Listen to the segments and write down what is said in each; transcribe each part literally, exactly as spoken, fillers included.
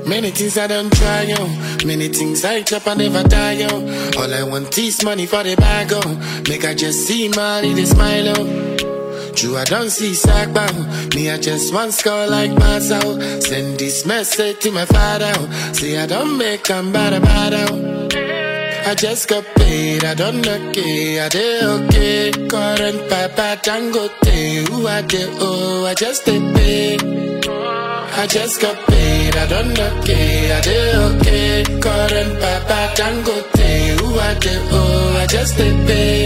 Many things I don't try, yo. Many things I chop and never die, yo. All I want is money for the bag, oh. Make I just see money, they smile, oh. True, I don't see sack bow. Me, I just want score like Mazao. Send this message to my father. Say I don't make them bad bad out. I just got paid, I don't know, okay, I did okay. Current papa Dangote, who I did, oh, I just did pay. I just got paid, I don't know, okay, I did okay. Current papa Dangote, who I did, oh, I just did pay.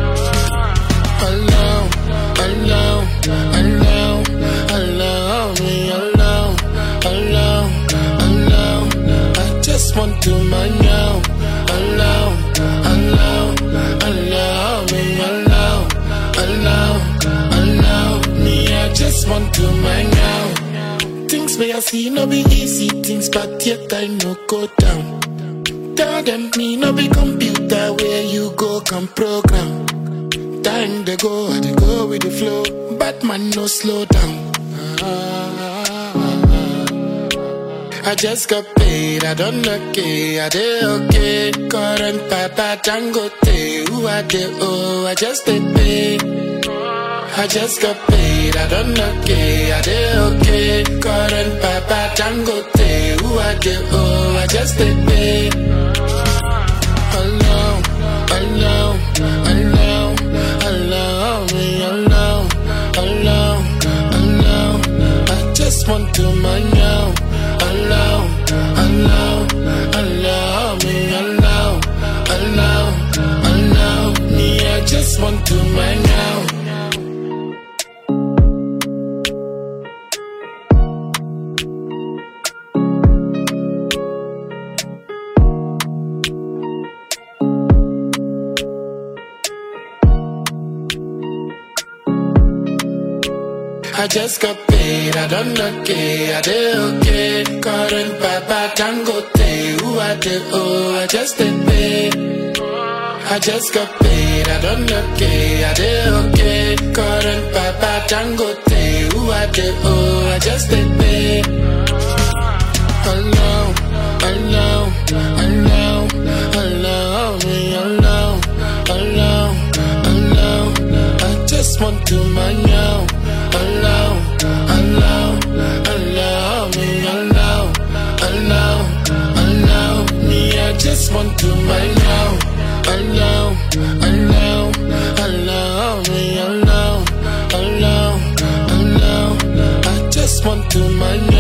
Alone, alone, alone, alone, me alone, alone, alone. I just want to mind now. Alone, alone, alone, me alone, alone, alone, me I just want to mind now. Things may I see no be easy things, but yet I no go down. Tell them me no be computer where you go come program. Time they go, I they go with the flow, but man no slow down. I just got paid, I don't know, okay, I did okay. Current papa Dangote, who I did, oh, I just did pay. I just got paid, I don't know, okay, I did okay. Current papa Dangote, who I did, oh, I just did pay. Alone, alone, alone, alone, me alone, alone, alone. I just want to mind now. Alone, alone, alone, me alone, alone, alone, me I just want to mind now. I just got paid, I don't know, okay, I did okay. Current papa Dangote, who I did, oh, I just did pay. I just got paid, I don't know, okay, I did okay. Current papa Dangote, who I did, oh, I just did pay. Alone, alone, alone, alone, me alone, alone, alone. I just want to mind now. Alone, alone, alone, me alone, alone, alone, me I just want to mind now. Alone, alone, alone, me alone, alone, alone, I just want to mind now.